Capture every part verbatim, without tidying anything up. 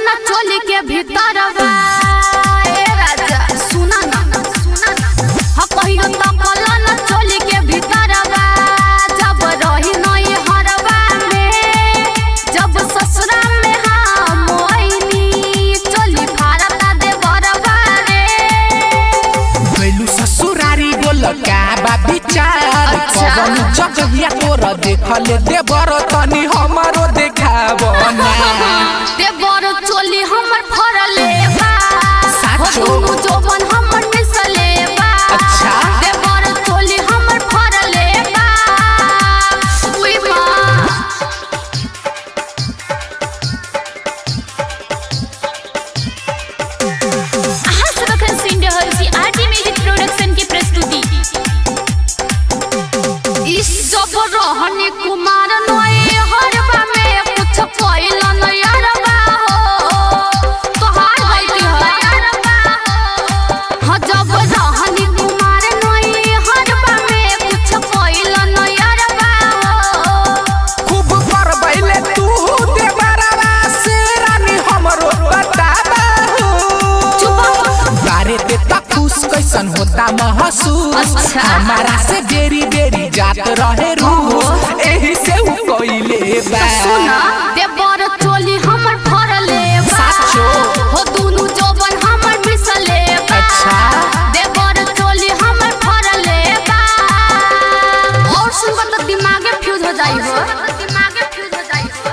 ना चोली के भीतर बा ए राजा सुना ना सुना ना ह कहियो त कला ना चोली के भीतर बा जब रही नई हरबा में जब ससुरा में हम मोइनी चोली फारता दे बरबा रे गइलू ससुरारी बोल का बा विचार कौन जगहिया तोर देखले दे बर तनी हमरो देखाबो ना दे बर चोली हमर फरले बा साचो जोबन हमर मिसले बा अच्छा दे बर चोली हमर फरले बा उई मां आज बखन सिंह हरसी आरटी म्यूजिक प्रोडक्शन की प्रस्तुति इस जब रहनी कुमार नई हरबा में कुछ कोइल नई हरबा हो तोहार गलती है हरबा हो जब रहनी कुमार नई हरबा में कुछ कोइल नई हरबा हो खूब करबैले तू दे बरवा से रानी हमरो बताबा चुप बारे ते तकुस कैसन होता महसूस अच्छा। हमारा से बेरी बेरी जात रहे रूस एही से उ कोइले बा सुना दे बर चोली हमर फरले बा साचो हो दुनु जोबन हमर मिसले बा अच्छा दे बर चोली हमर फरले बा और सुन तो दिमागे फ्यूज हो जाई हो दिमागे फ्यूज हो जाई हो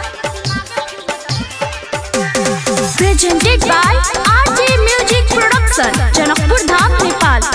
presented by RJ music production Janakpur Dham Nepal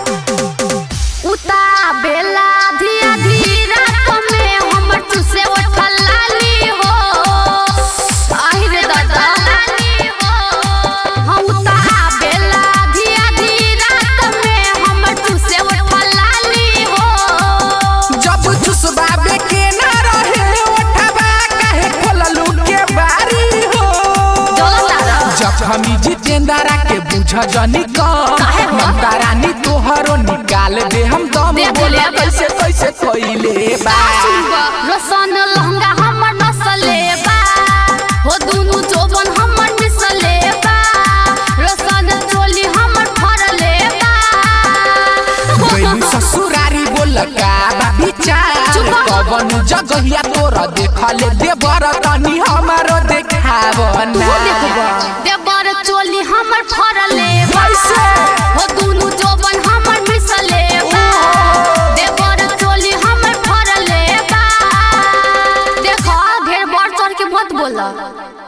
उता बेला धिया धीरा में हमर तुसे उठल लाली हो आहि रे दादा लाली हो हम उता बेला धिया धीरा में हमर तुसे उठल लाली हो जब चुसबाबे के ना रहे ओठबा काहे खोललू के बारी हो जोला जब हमी जितेंद्रा के बुझ जनी काहे कम हो? ममता रानी तोहरो निकाल दे हम दम दे बोला बोले। कैसे कैसे कोइले बा रसन लहंगा हमर नसले बा हो दुनु जोबन हमर मिसले बा रसन चोली हमर फरले बा गइलू ससुरारी बोल का बा विचार चुप। कवन जगहिया तोर देखले दे बर तनी हमरो देखाबो ना दे बर चोली हमर फरले बा कैसे? हो दुनु जोबन हमर मिसले बा दे बर चोली हमर फरले बा देखो ढेर बढ़ चढ़ के मत बोला।